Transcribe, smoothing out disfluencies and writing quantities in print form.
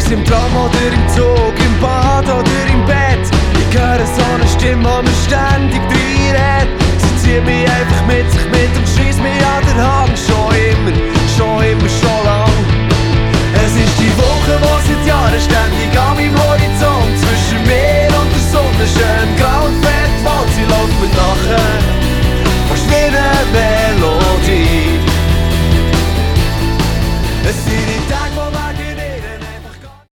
es im Tram oder im Zug, im Bad oder im Bett. Ich höre so eine Stimme, die mir ständig reinredet.